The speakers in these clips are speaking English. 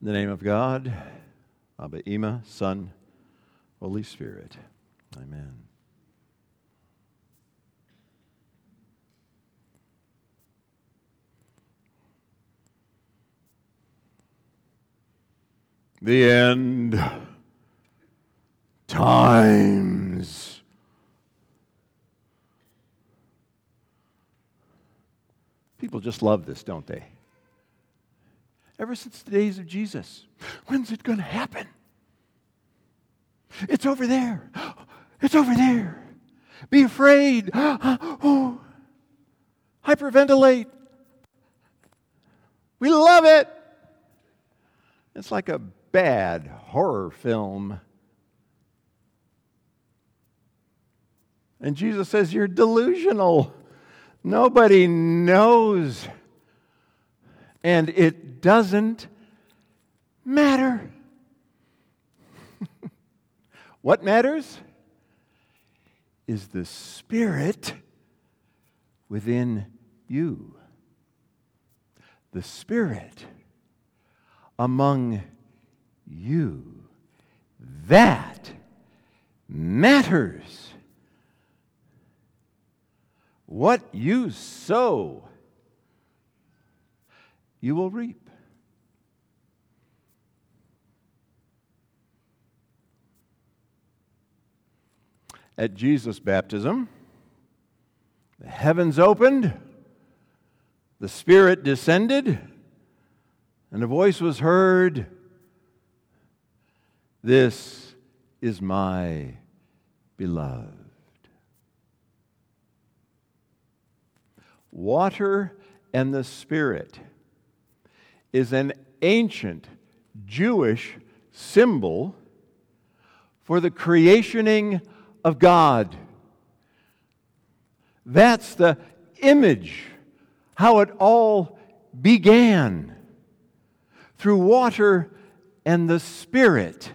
In the name of God, Abba, Ema, Son, Holy Spirit. Amen. The end times. People just love this, don't they? Ever since the days of Jesus. When's it going to happen? It's over there. It's over there. Be afraid. Oh. Hyperventilate. We love it. It's like a bad horror film. And Jesus says, you're delusional. Nobody knows. And it doesn't matter. What matters is the Spirit within you. The Spirit among you. That matters. What you sow, you will reap. At Jesus' baptism, the heavens opened, the Spirit descended, and a voice was heard, "This is my beloved." Water and the Spirit is an ancient Jewish symbol for the creationing of God. That's the image, how it all began, through water and the Spirit.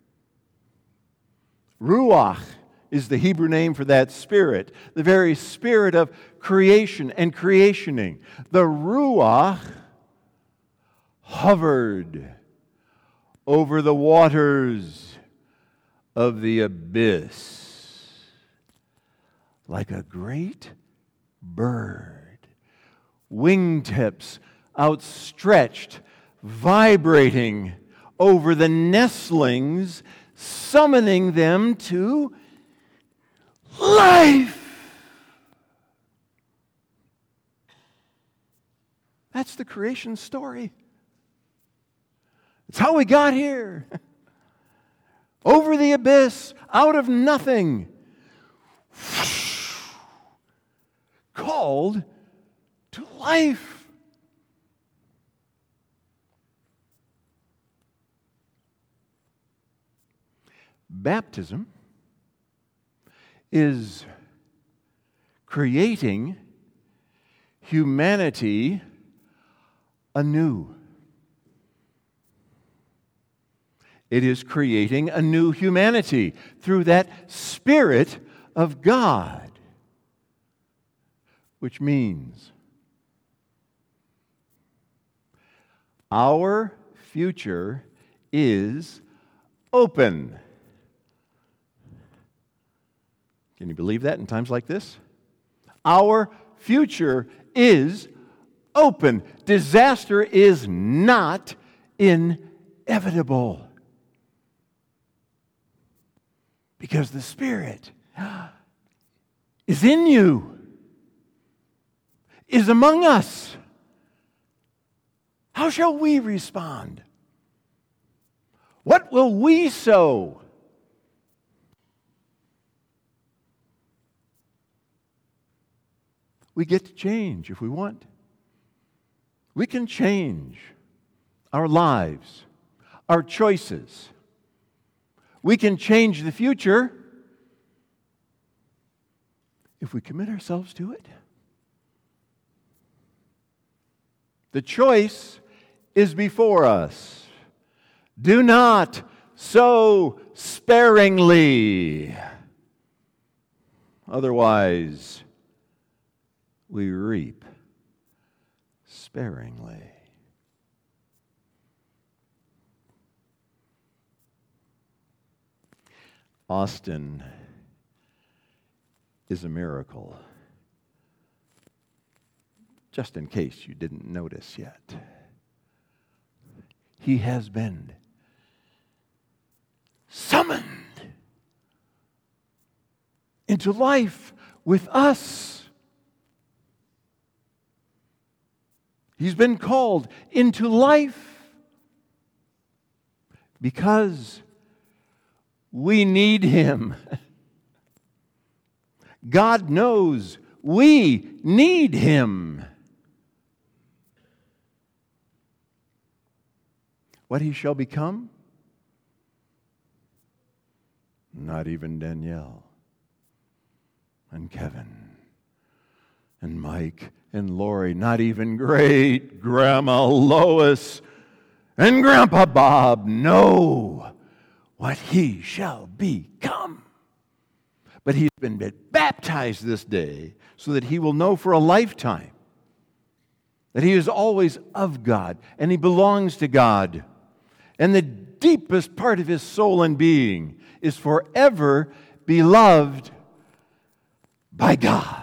Ruach is the Hebrew name for that Spirit, the very Spirit of creation and creationing. The Ruach hovered over the waters of the abyss like a great bird, wingtips outstretched, vibrating over the nestlings, summoning them to life. That's the creation story. It's how we got here. Over the abyss, out of nothing. Called to life. Baptism is creating humanity anew. It is creating a new humanity through that Spirit of God. Which means our future is open. Can you believe that in times like this? Our future is open. Disaster is not inevitable. Because the Spirit is in you, is among us. How shall we respond? What will we sow? We get to change if we want. We can change our lives, our choices. We can change the future if we commit ourselves to it. The choice is before us. Do not sow sparingly. Otherwise, we reap sparingly. Austin is a miracle. Just in case you didn't notice yet. He has been summoned into life with us. He's been called into life because we need Him. God knows we need Him. What He shall become? Not even Danielle and Kevin and Mike and Lori, not even great Grandma Lois and Grandpa Bob know what he shall become. But he's been baptized this day so that he will know for a lifetime that he is always of God and he belongs to God. And the deepest part of his soul and being is forever beloved by God.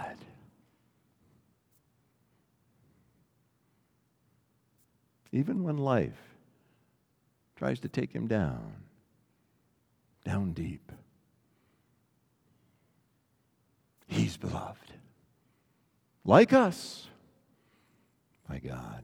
Even when life tries to take him down deep, he's beloved, like us, by God.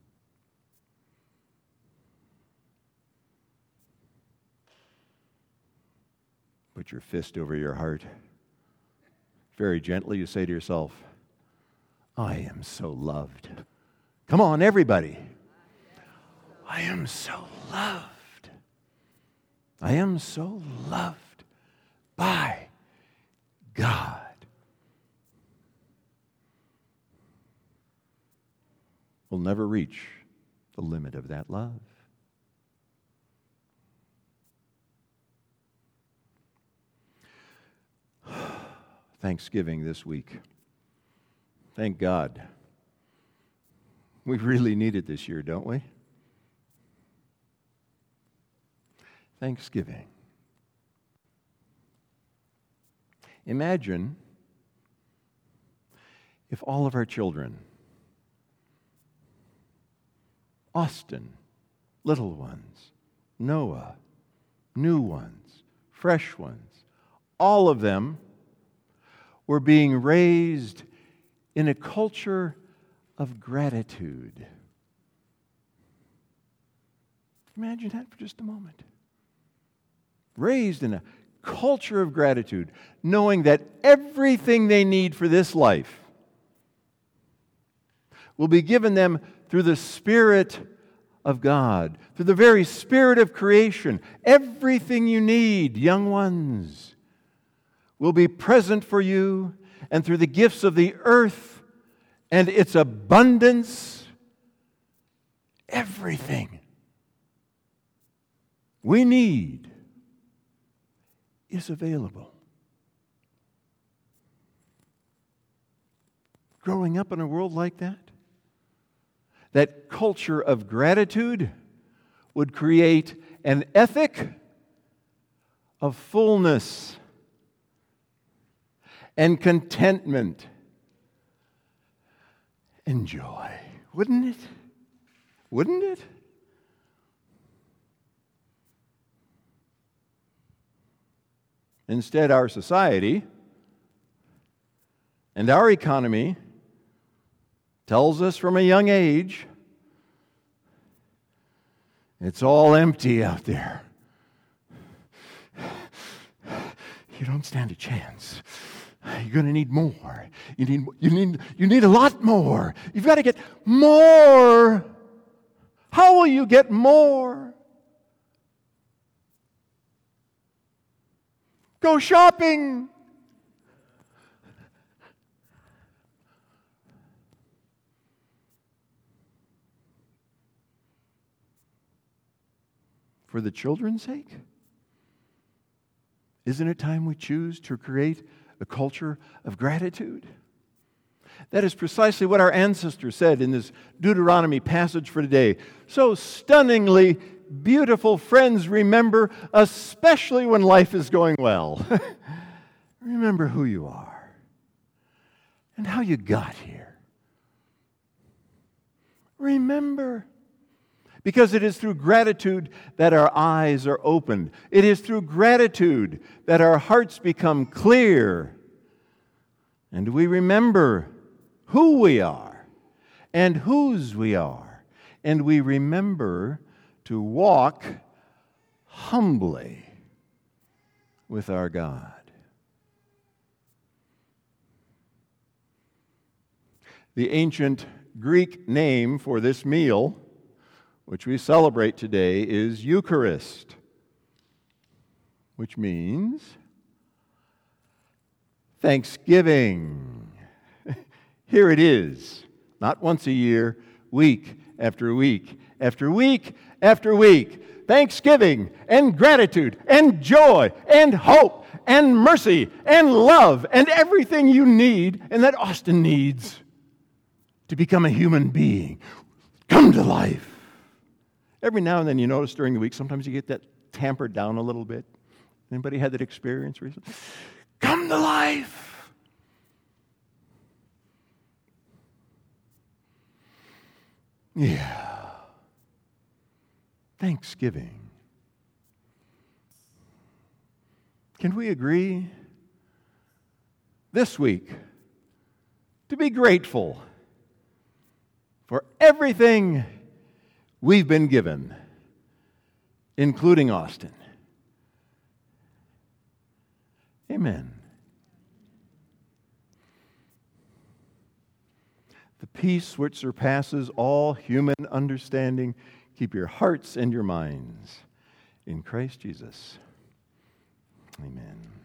Put your fist over your heart. Very gently, you say to yourself, I am so loved. Come on, everybody. I am so loved. I am so loved by God. We'll never reach the limit of that love. Thanksgiving this week. Thank God. We really need it this year, don't we? Thanksgiving. Imagine if all of our children, Austin, little ones, Noah, new ones, fresh ones, all of them were being raised in a culture of gratitude. Imagine that for just a moment. Raised in a culture of gratitude, knowing that everything they need for this life will be given them through the Spirit of God, through the very Spirit of creation. Everything you need, young ones, will be present for you, and through the gifts of the earth and its abundance, everything we need is available. Growing up in a world like that, that culture of gratitude would create an ethic of fullness and contentment and joy. Wouldn't it? Wouldn't it? Instead, our society and our economy tells us from a young age it's all empty out there. You don't stand a chance. You're going to need more. You need a lot more. You've got to get more. How will you get more? Go shopping. For the children's sake? Isn't it time we choose to create a culture of gratitude? That is precisely what our ancestors said in this Deuteronomy passage for today. So stunningly beautiful friends remember, especially when life is going well. Remember who you are and how you got here. Remember. Because it is through gratitude that our eyes are opened. It is through gratitude that our hearts become clear. And we remember who we are and whose we are. And we remember to walk humbly with our God. The ancient Greek name for this meal, which we celebrate today, is Eucharist, which means Thanksgiving. Here it is, not once a year, week after week after week after week. Thanksgiving and gratitude and joy and hope and mercy and love and everything you need and that Austin needs to become a human being. Come to life. Every now and then you notice during the week, sometimes you get that tampered down a little bit. Anybody had that experience recently? Come to life. Yeah. Thanksgiving. Can we agree this week to be grateful for everything we've been given, including Austin? Amen. The peace which surpasses all human understanding, keep your hearts and your minds in Christ Jesus. Amen.